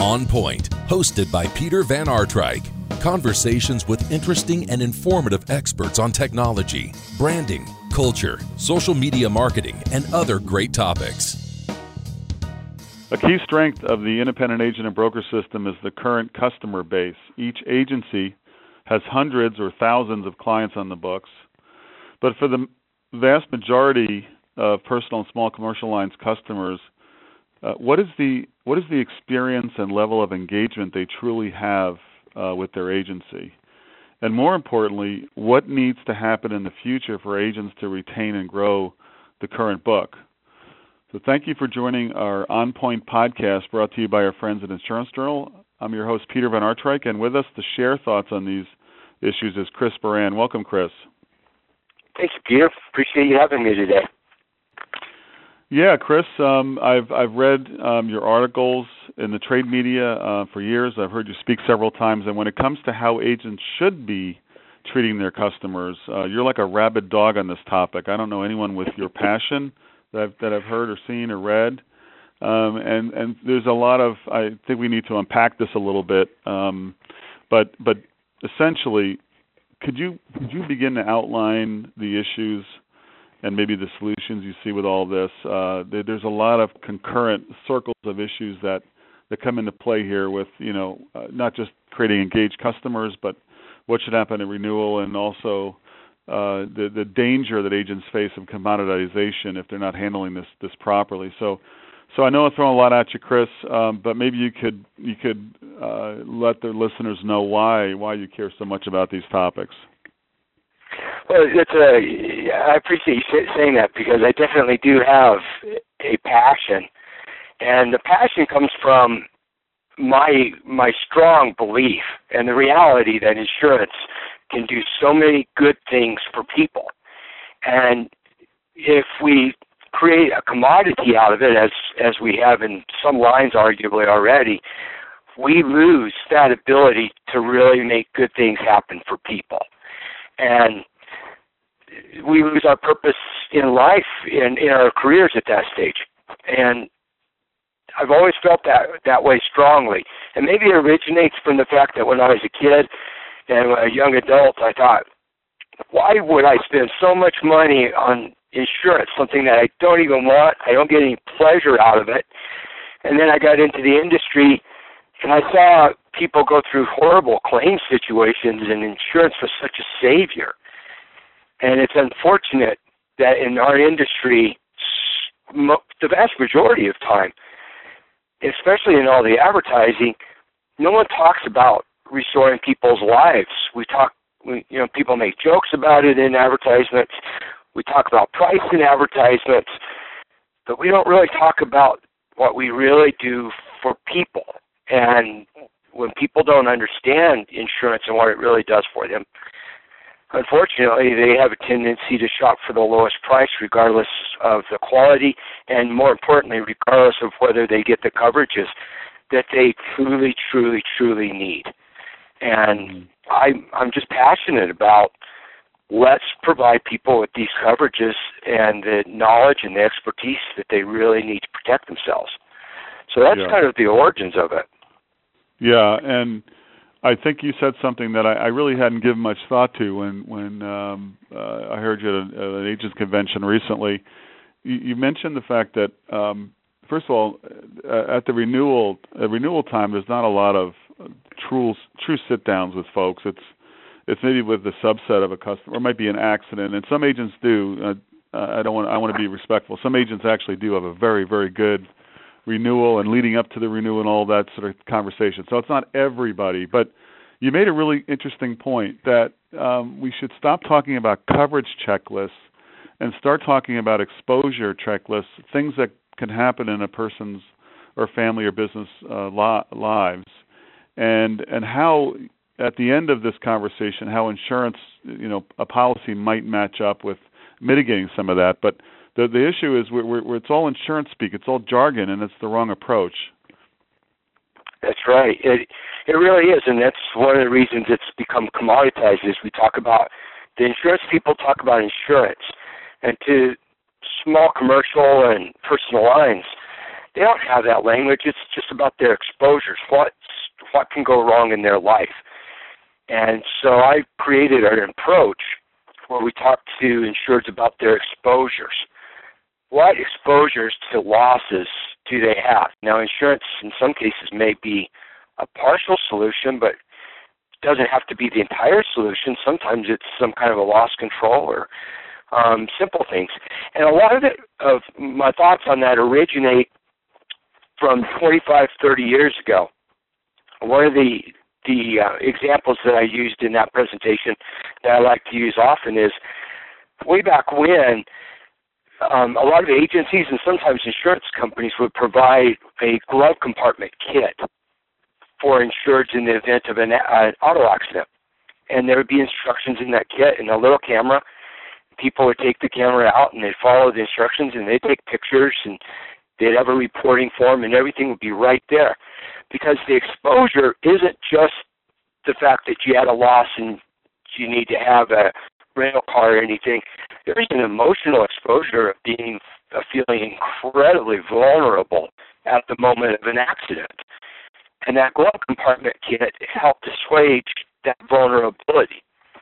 On Point, hosted by Peter Van Aartryk. Conversations with interesting and informative experts on technology, branding, culture, social media marketing, and other great topics. A key strength of the independent agent and broker system is the current customer base. Each agency has hundreds or thousands of clients on the books, but for the vast majority of personal and small commercial lines customers, what is the experience and level of engagement they truly have with their agency? And more importantly, what needs to happen in the future for agents to retain and grow the current book? So thank you for joining our On Point podcast brought to you by our friends at Insurance Journal. I'm your host, Peter Van Aartryk, and with us to share thoughts on these issues is Chris Baran. Welcome, Chris. Thank you, Peter. Appreciate you having me today. Yeah, Chris, I've read your articles in the trade media for years. I've heard you speak several times, and when it comes to how agents should be treating their customers, you're like a rabid dog on this topic. I don't know anyone with your passion that I've heard or seen or read, and there's a lot of, I think we need to unpack this a little bit, but essentially, could you begin to outline the issues and maybe the solutions you see with all this? There's a lot of concurrent circles of issues that come into play here with, not just creating engaged customers, but what should happen at renewal, and also the danger that agents face of commoditization if they're not handling this properly. So I know I'm throwing a lot at you, Chris, but maybe you could let the listeners know why you care so much about these topics. Well, I appreciate you saying that, because I definitely do have a passion, and the passion comes from my strong belief and the reality that insurance can do so many good things for people. And if we create a commodity out of it, as we have in some lines arguably already, we lose that ability to really make good things happen for people. And we lose our purpose in life, in our careers at that stage. And I've always felt that way strongly. And maybe it originates from the fact that when I was a kid and a young adult, I thought, why would I spend so much money on insurance, something that I don't even want? I don't get any pleasure out of it. And then I got into the industry, and I saw people go through horrible claim situations, and insurance was such a savior. And it's unfortunate that in our industry, the vast majority of time, especially in all the advertising, no one talks about restoring people's lives. People make jokes about it in advertisements. We talk about price in advertisements, but we don't really talk about what we really do for people. And when people don't understand insurance and what it really does for them, unfortunately, they have a tendency to shop for the lowest price regardless of the quality, and more importantly, regardless of whether they get the coverages that they truly, truly, truly need. And I'm just passionate about, let's provide people with these coverages and the knowledge and the expertise that they really need to protect themselves. So that's kind of the origins of it. Yeah, and I think you said something that I really hadn't given much thought to when I heard you at an agents convention recently. You mentioned the fact that, first of all, at the renewal time, there's not a lot of true sit-downs with folks. It's maybe with the subset of a customer, or it might be an accident, and some agents do. I want to be respectful. Some agents actually do have a very, very good renewal and leading up to the renewal and all that sort of conversation. So it's not everybody, but you made a really interesting point that we should stop talking about coverage checklists and start talking about exposure checklists, things that can happen in a person's or family or business lives, and how at the end of this conversation, how insurance, a policy might match up with mitigating some of that. But the issue is it's all insurance speak, it's all jargon, and it's the wrong approach. That's right. It really is, and that's one of the reasons it's become commoditized. Is we talk about the insurance people talk about insurance, and to small commercial and personal lines, They don't have that language. It's just about their exposures, what can go wrong in their life. And so I created an approach where we talk to insureds about their exposures. What exposures to losses do they have? Now, insurance in some cases may be a partial solution, but it doesn't have to be the entire solution. Sometimes it's some kind of a loss control or simple things. And a lot of my thoughts on that originate from 25, 30 years ago. One of the examples that I used in that presentation that I like to use often is way back when a lot of agencies and sometimes insurance companies would provide a glove compartment kit for insureds in the event of an auto accident. And there would be instructions in that kit and a little camera. People would take the camera out and they'd follow the instructions and they'd take pictures and they'd have a reporting form and everything would be right there. Because the exposure isn't just the fact that you had a loss and you need to have a rental car or anything. There's an emotional exposure of feeling incredibly vulnerable at the moment of an accident. And that glove compartment kit helped assuage that vulnerability.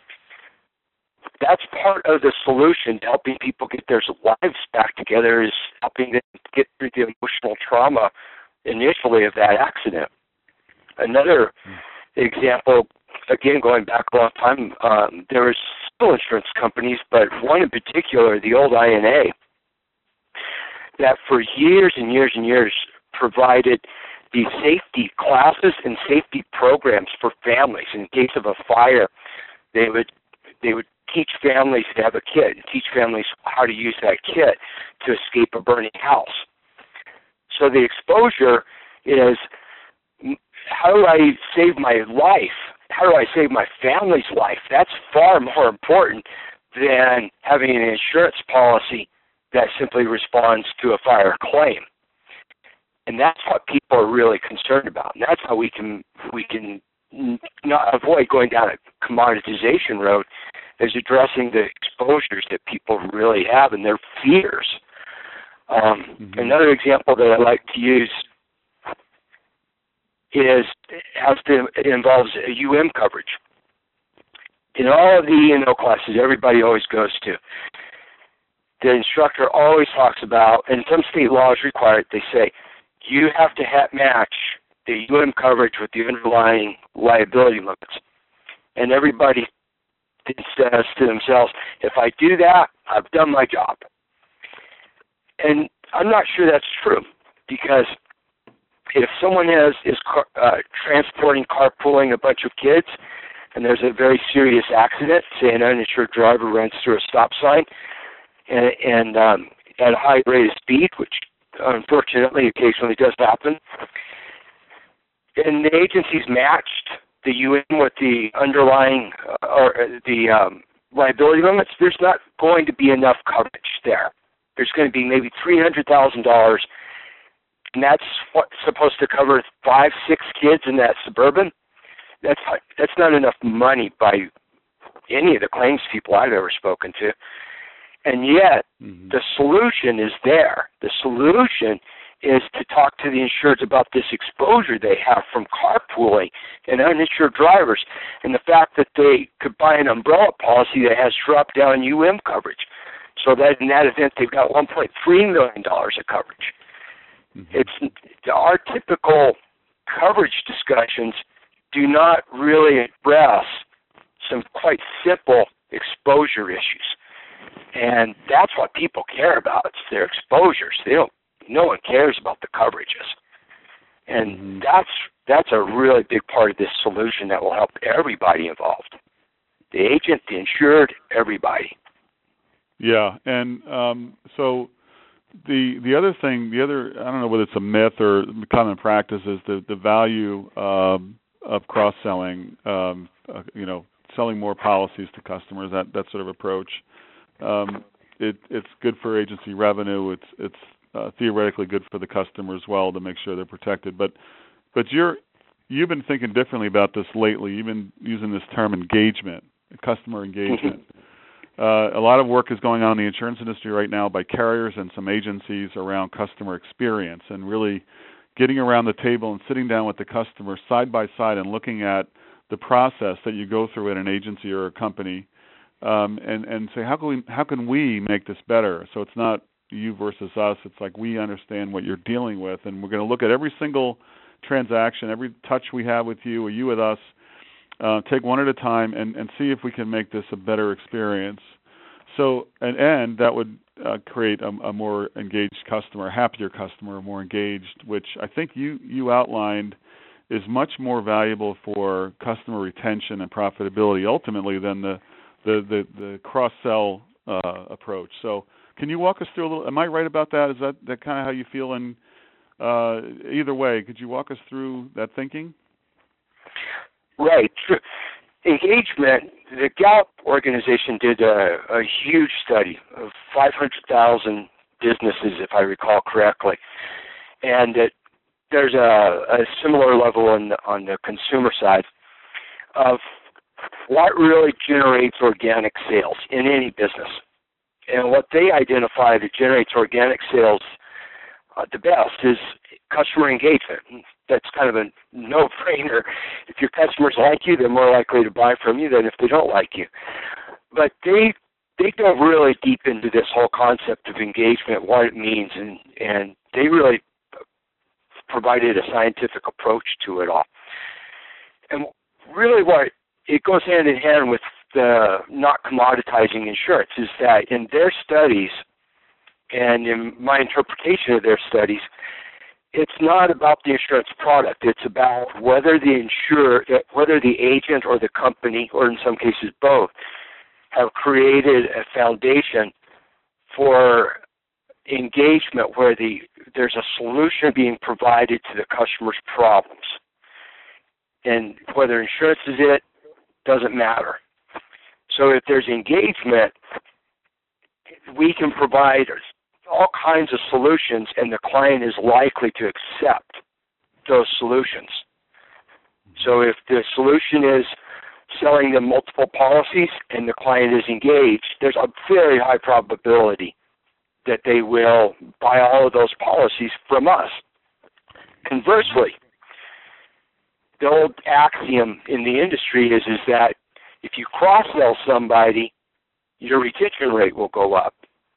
That's part of the solution to helping people get their lives back together, is helping them get through the emotional trauma initially of that accident. Another example, again, going back a long time, there was several insurance companies, but one in particular, the old INA, that for years and years and years provided these safety classes and safety programs for families. In case of a fire, they would teach families to have a kit, and teach families how to use that kit to escape a burning house. So the exposure is, how do I save my life? How do I save my family's life? That's far more important than having an insurance policy that simply responds to a fire claim. And that's what people are really concerned about. And that's how we can not avoid going down a commoditization road, is addressing the exposures that people really have and their fears. Another example that I like to use it involves a coverage. In all of the E&O classes everybody always goes to, the instructor always talks about, and some state laws require it, they say, you have to match the coverage with the underlying liability limits. And everybody says to themselves, if I do that, I've done my job. And I'm not sure that's true, because if someone is transporting, carpooling a bunch of kids, and there's a very serious accident, say an uninsured driver runs through a stop sign and at a high rate of speed, which unfortunately occasionally does happen, and the agency's matched the with the underlying or the liability limits, there's not going to be enough coverage there. There's going to be maybe $300,000, and that's what's supposed to cover 5-6 kids in that Suburban. That's not enough money by any of the claims people I've ever spoken to. And yet, the solution is there. The solution is to talk to the insureds about this exposure they have from carpooling and uninsured drivers, and the fact that they could buy an umbrella policy that has drop-down coverage, so that in that event they've got $1.3 million of coverage. It's our typical coverage discussions do not really address some quite simple exposure issues. And that's what people care about. It's their exposures. No one cares about the coverages. And that's a really big part of this solution that will help everybody involved. The agent, the insured, everybody. Yeah, and so the other thing, I don't know whether it's a myth or common practice, is the value of cross-selling, selling more policies to customers, that sort of approach. It's good for agency revenue. It's theoretically good for the customer as well to make sure they're protected. But you've been thinking differently about this lately. You've been using this term engagement, customer engagement. a lot of work is going on in the insurance industry right now by carriers and some agencies around customer experience, and really getting around the table and sitting down with the customer side by side and looking at the process that you go through at an agency or a company, and say, how can we make this better? So it's not you versus us. It's like we understand what you're dealing with, and we're going to look at every single transaction, every touch we have with you or you with us, take one at a time and see if we can make this a better experience. So, and that would create a more engaged customer, a happier customer, more engaged, which I think you outlined is much more valuable for customer retention and profitability ultimately than the cross-sell approach. So can you walk us through a little, am I right about that? Is that kind of how you feel? And either way, could you walk us through that thinking? Right. Engagement, the Gallup organization did a huge study of 500,000 businesses, if I recall correctly. And there's a similar level on the consumer side of what really generates organic sales in any business. And what they identify that generates organic sales the best is customer engagement. That's kind of a no-brainer. If your customers like you, they're more likely to buy from you than if they don't like you. But they go really deep into this whole concept of engagement, what it means, and they really provided a scientific approach to it all. And really what it goes hand in hand with the not commoditizing insurance is that in their studies, and in my interpretation of their studies, it's not about the insurance product. It's about whether the agent or the company, or in some cases both, have created a foundation for engagement where there's a solution being provided to the customer's problems. And whether insurance is it, doesn't matter. So if there's engagement, we can provide all kinds of solutions, and the client is likely to accept those solutions. So if the solution is selling them multiple policies and the client is engaged, there's a very high probability that they will buy all of those policies from us. Conversely, the old axiom in the industry is that if you cross-sell somebody, your retention rate will go up.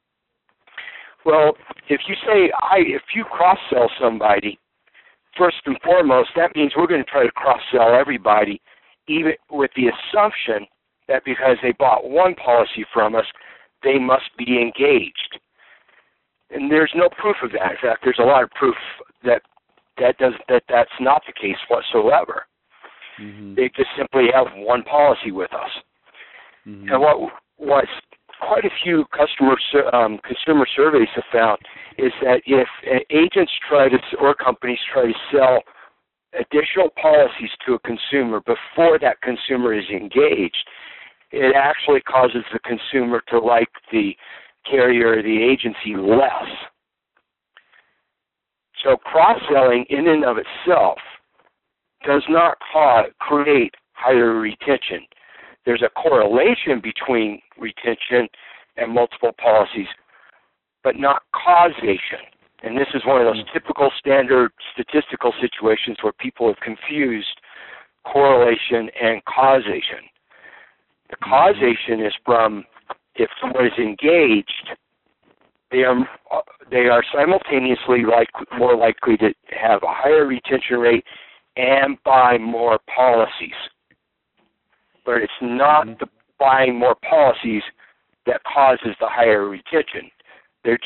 Well, if you cross-sell somebody, first and foremost, that means we're going to try to cross-sell everybody, even with the assumption that because they bought one policy from us, they must be engaged. And there's no proof of that. In fact, there's a lot of proof that that's not the case whatsoever. Mm-hmm. They just simply have one policy with us. Mm-hmm. And what quite a few consumer surveys have found is that if agents or companies try to sell additional policies to a consumer before that consumer is engaged, it actually causes the consumer to like the carrier or the agency less. So cross-selling in and of itself does not create higher retention. There's a correlation between retention and multiple policies, but not causation. And this is one of those typical standard statistical situations where people have confused correlation and causation. The causation is from if someone is engaged, they are simultaneously more likely to have a higher retention rate and buy more policies. But it's not the buying more policies that causes the higher retention. They're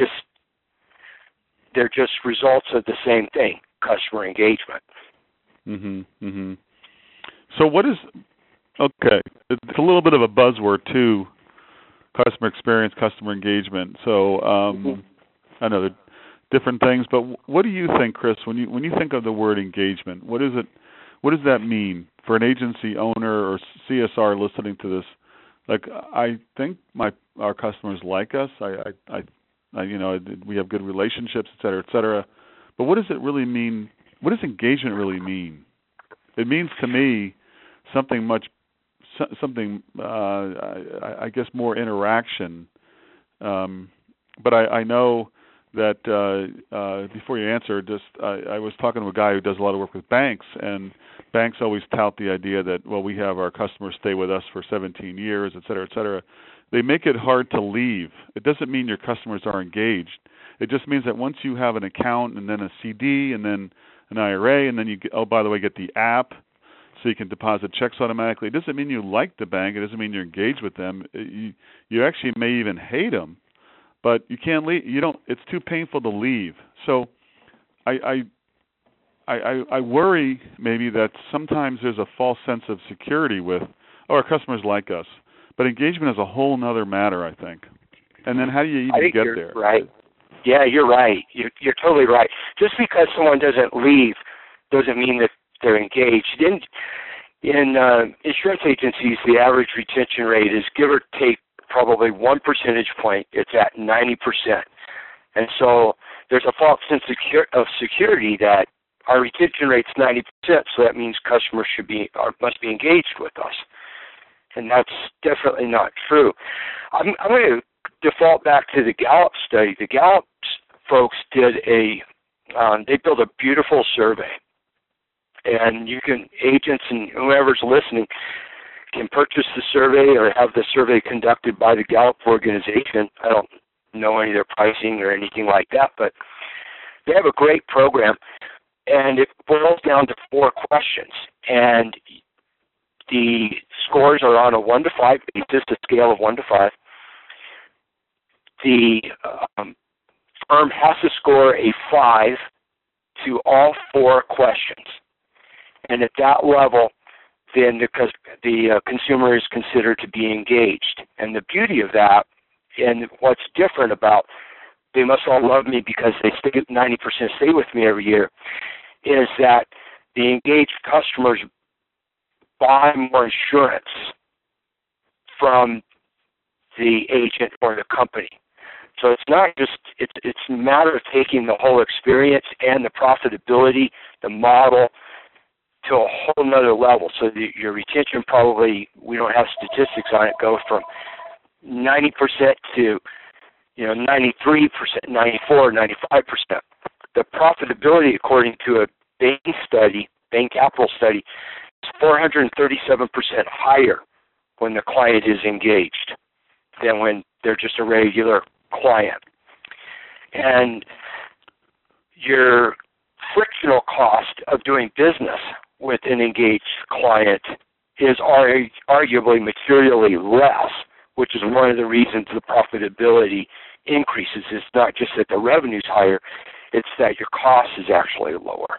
just results of the same thing, customer engagement. Mm-hmm. Mm-hmm. So okay, it's a little bit of a buzzword too, customer experience, customer engagement. So I know there are different things, but what do you think, Chris, when you think of the word engagement, what does that mean for an agency owner or CSR listening to this? Like, I think our customers like us. I we have good relationships, et cetera, et cetera. But what does it really mean? What does engagement really mean? It means to me something much something, I guess, more interaction. But I know that before you answer, I was talking to a guy who does a lot of work with banks, and banks always tout the idea that, well, we have our customers stay with us for 17 years, et cetera, et cetera. They make it hard to leave. It doesn't mean your customers are engaged. It just means that once you have an account and then a CD and then an IRA and then you get, by the way, get the app so you can deposit checks automatically. It doesn't mean you like the bank. It doesn't mean you're engaged with them. You actually may even hate them, but you can't leave. You don't. It's too painful to leave. So I worry maybe that sometimes there's a false sense of security with, oh, our customers like us. But engagement is a whole nother matter, I think. And then how do you even get there? Right. Yeah, you're right. You're totally right. Just because someone doesn't leave doesn't mean that they're engaged. In insurance agencies, the average retention rate is give or take probably 1 percentage point. It's at 90%. And so there's a false sense of security that our retention rate's 90%, so that means customers must be engaged with us. And that's definitely not true. I'm going to default back to the Gallup study. The Gallup folks did they built a beautiful survey. And agents and whoever's listening can purchase the survey or have the survey conducted by the Gallup organization. I don't know any of their pricing or anything like that, but they have a great program. And it boils down to 4 questions. And the scores are on a 1 to 5 basis, a scale of 1 to 5. The firm has to score a 5 to all 4 questions. And at that level, then the consumer is considered to be engaged. And the beauty of that, and what's different about they must all love me because they 90% stay with me every year, is that the engaged customers buy more insurance from the agent or the company. So it's not just, it's a matter of taking the whole experience and the profitability, the model, to a whole nother level. So your retention probably, we don't have statistics on it, goes from 90% to 93%, 94%, 95%. The profitability, according to a Bain Capital study, is 437% higher when the client is engaged than when they're just a regular client. And your frictional cost of doing business with an engaged client is arguably materially less, which is one of the reasons the profitability increases. It's not just that the revenue's higher, it's that your cost is actually lower.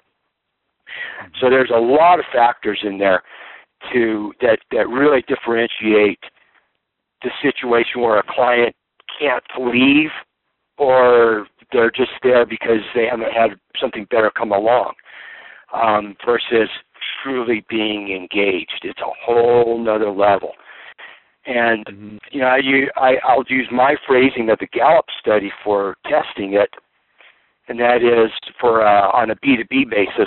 So there's a lot of factors in there that really differentiate the situation where a client can't leave or they're just there because they haven't had something better come along, versus truly being engaged. It's a whole nother level. And I'll use my phrasing of the Gallup study for testing it, and that is for on a B2B basis.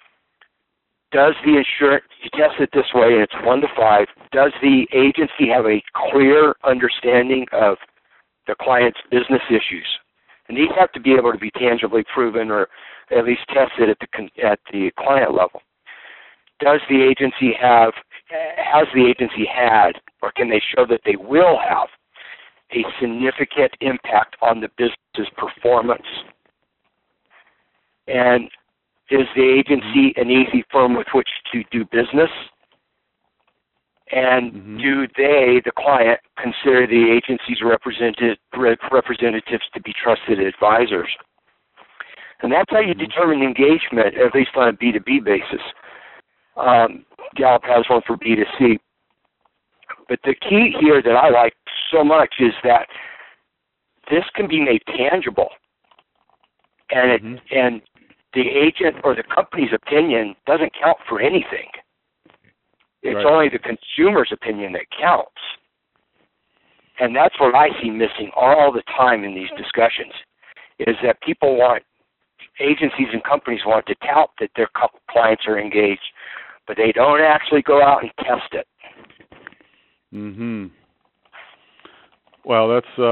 Does the insurance, you test it this way, and it's 1 to 5, does the agency have a clear understanding of the client's business issues? And these have to be able to be tangibly proven or at least tested at the client level. Has the agency had, or can they show that they will have a significant impact on the business's performance? And is the agency an easy firm with which to do business? And do they, the client, consider the agency's representatives to be trusted advisors? And that's how you determine engagement, at least on a B2B basis. Gallup has one for B2C. But the key here that I like so much is that this can be made tangible. And and the agent or the company's opinion doesn't count for anything. It's only the consumer's opinion that counts. And that's what I see missing all the time in these discussions, is that agencies and companies want to tout that their clients are engaged, but they don't actually go out and test it. Mm-hmm. Well,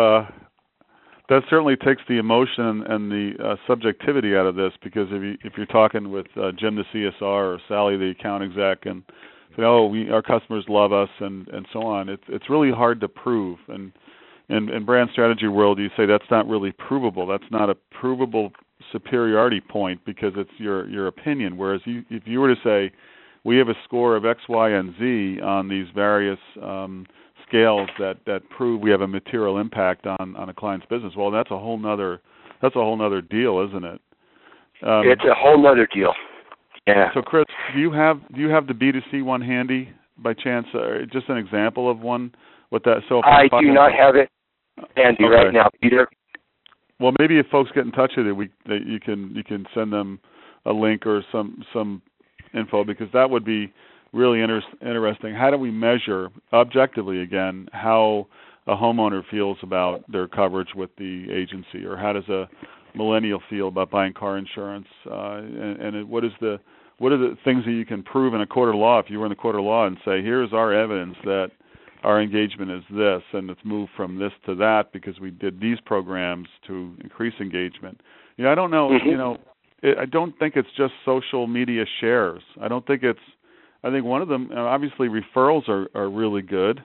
that certainly takes the emotion and the subjectivity out of this, because if you're talking with Jim the CSR or Sally the account exec and say, oh, our customers love us and so on, it's really hard to prove. And in brand strategy world, you say that's not really provable. That's not a provable superiority point because it's your opinion. Whereas if you were to say, we have a score of X, Y, and Z on these various scales that prove we have a material impact on a client's business. Well, that's a whole nother deal, isn't it? It's a whole nother deal. Yeah. So, Chris, do you have the B2C one handy by chance? Just an example of one with that. So I do not have it handy right now, Peter. Well, maybe if folks get in touch with you, you can send them a link or some info, because that would be really interesting. How do we measure objectively, again, how a homeowner feels about their coverage with the agency, or how does a millennial feel about buying car insurance? And what are the things that you can prove in a court of law, if you were in the court of law, and say, here's our evidence that our engagement is this, and it's moved from this to that because we did these programs to increase engagement. I don't know. I don't think it's just social media shares. I think one of them, obviously, referrals are really good.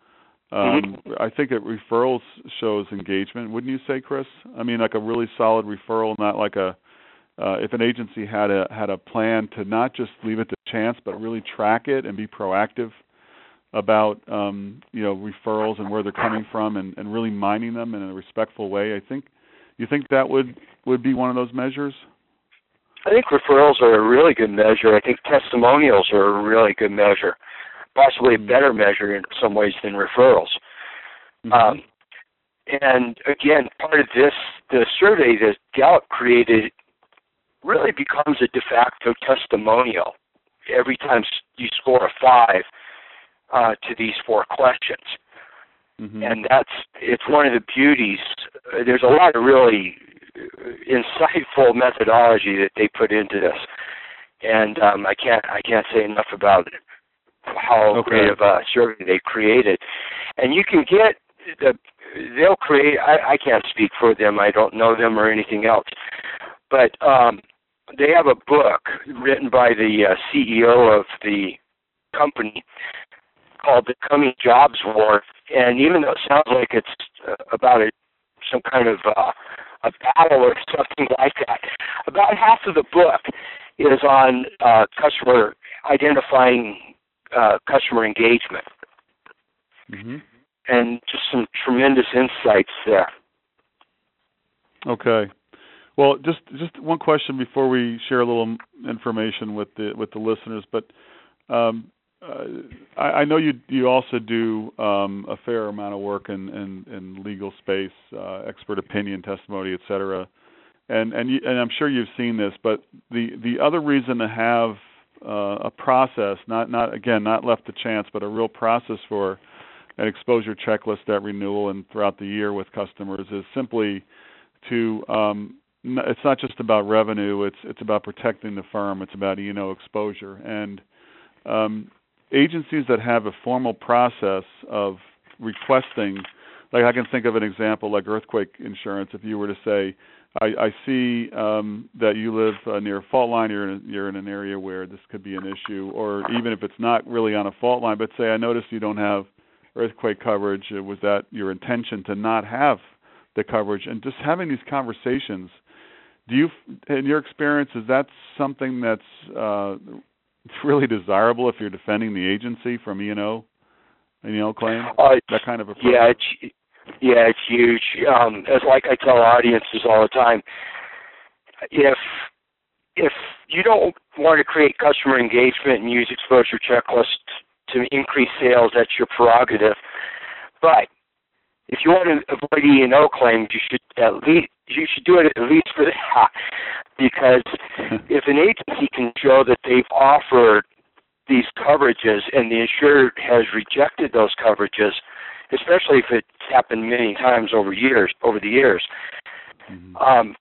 I think that referrals shows engagement. Wouldn't you say, Chris? I mean, like a really solid referral, not like if an agency had a plan to not just leave it to chance, but really track it and be proactive about referrals and where they're coming from, and really mining them in a respectful way. You think that would be one of those measures? I think referrals are a really good measure. I think testimonials are a really good measure, possibly a better measure in some ways than referrals. Mm-hmm. And again, part of the survey that Gallup created really becomes a de facto testimonial every time you score a 5 to these 4 questions. Mm-hmm. And it's one of the beauties. There's a lot of really insightful methodology that they put into this, and I can't say enough about how great of a survey they created. And you can get they'll create. I can't speak for them. I don't know them or anything else, but they have a book written by the CEO of the company called Becoming Jobs War. And even though it sounds like it's about some kind of a battle or something like that, about half of the book is on identifying customer engagement. Mm-hmm. And just some tremendous insights there. Okay. Well, just one question before we share a little information with the listeners, but I know you also do a fair amount of work in legal space, expert opinion, testimony, et cetera, and I'm sure you've seen this. But the other reason to have a process, not left to chance, but a real process for an exposure checklist at renewal and throughout the year with customers is simply to it's not just about revenue. It's about protecting the firm. It's about exposure and agencies that have a formal process of requesting, like I can think of an example like earthquake insurance. If you were to say, I see that you live near a fault line, you're in an area where this could be an issue, or even if it's not really on a fault line, but say I noticed you don't have earthquake coverage. Was that your intention to not have the coverage? And just having these conversations, in your experience, is that something that's it's really desirable if you're defending the agency from E&O claim? That kind of approach? Yeah, it's huge. As like I tell audiences all the time, if you don't want to create customer engagement and use exposure checklists to increase sales, that's your prerogative. But if you want to avoid E&O claims, you should do it at least for that. Because if an agency can show that they've offered these coverages and the insured has rejected those coverages, especially if it's happened many times over the years, mm-hmm.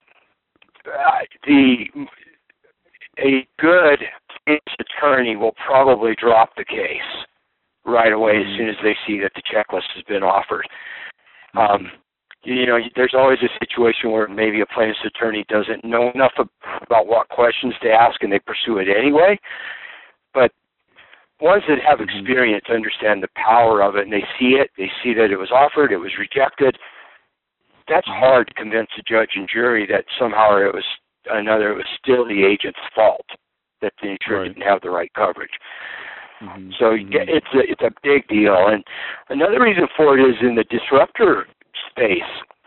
A good case attorney will probably drop the case right away as soon as they see that the checklist has been offered. There's always a situation where maybe a plaintiff's attorney doesn't know enough about what questions to ask and they pursue it anyway. But ones that have experience understand the power of it, and they see that it was offered, it was rejected. That's hard to convince a judge and jury that somehow it was still the agent's fault that the insurer didn't have the right coverage. So it's a big deal. And another reason for it is in the disruptor space.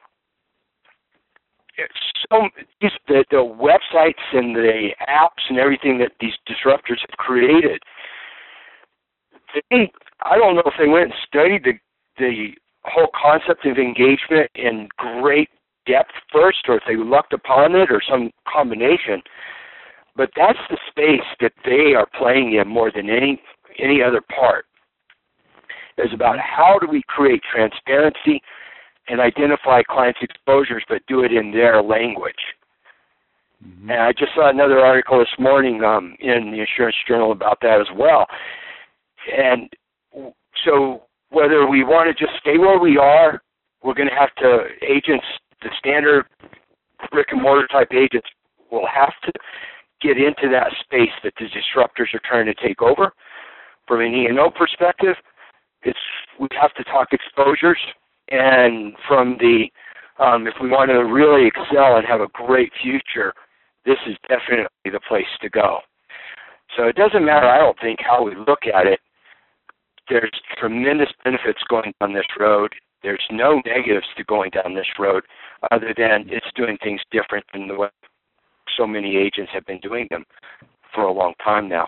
The websites and the apps and everything that these disruptors have created, I don't know if they went and studied the whole concept of engagement in great depth first, or if they lucked upon it, or some combination. But that's the space that they are playing in more than any other part. It's about how do we create transparency and identify clients' exposures, but do it in their language. And I just saw another article this morning in the Insurance Journal about that as well. And so whether we want to just stay where we are, we're going to have to, agents, the standard brick-and-mortar type agents will have to get into that space that the disruptors are trying to take over. From an E&O perspective, we have to talk exposures. And from if we want to really excel and have a great future, this is definitely the place to go. So it doesn't matter, I don't think, how we look at it. There's tremendous benefits going down this road. There's no negatives to going down this road other than it's doing things different than the way so many agents have been doing them for a long time now.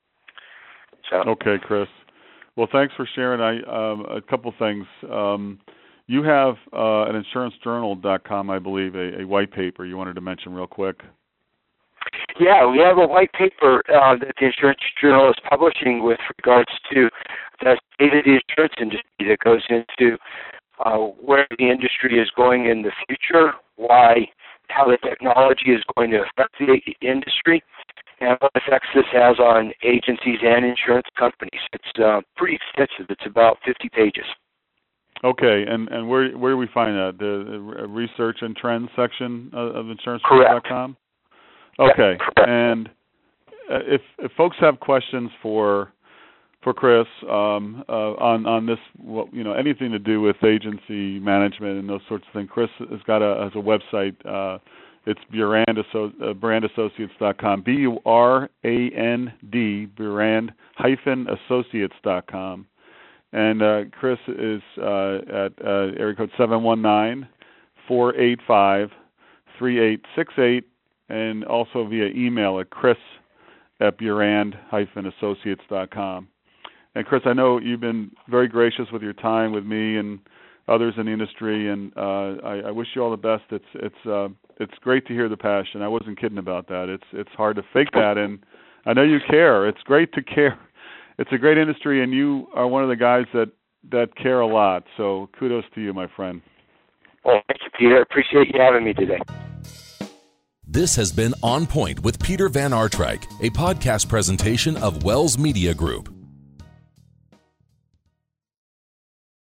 So. Okay, Chris. Well, thanks for sharing. A couple things. You have at insurancejournal.com, I believe, a white paper you wanted to mention real quick. Yeah, we have a white paper that the Insurance Journal is publishing with regards to the state of the insurance industry that goes into where the industry is going in the future, how the technology is going to affect the industry, and what effects this has on agencies and insurance companies. It's pretty extensive. It's about 50 pages. Okay, and where do we find that? The research and trends section of insurancejournal.com? Okay, and if folks have questions for Chris on this, anything to do with agency management and those sorts of things, Chris has a website. It's Burand@brandassociates.com. BURAND, Burand-associates.com. And Chris is at area code 719-485-3868, and also via email at chris@burand-associates.com. And Chris, I know you've been very gracious with your time with me and others in the industry, and I wish you all the best. It's great to hear the passion. I wasn't kidding about that. It's hard to fake that, and I know you care. It's great to care. It's a great industry, and you are one of the guys that care a lot. So kudos to you, my friend. Well, thank you, Peter. I appreciate you having me today. This has been On Point with Peter Van Artryk, a podcast presentation of Wells Media Group.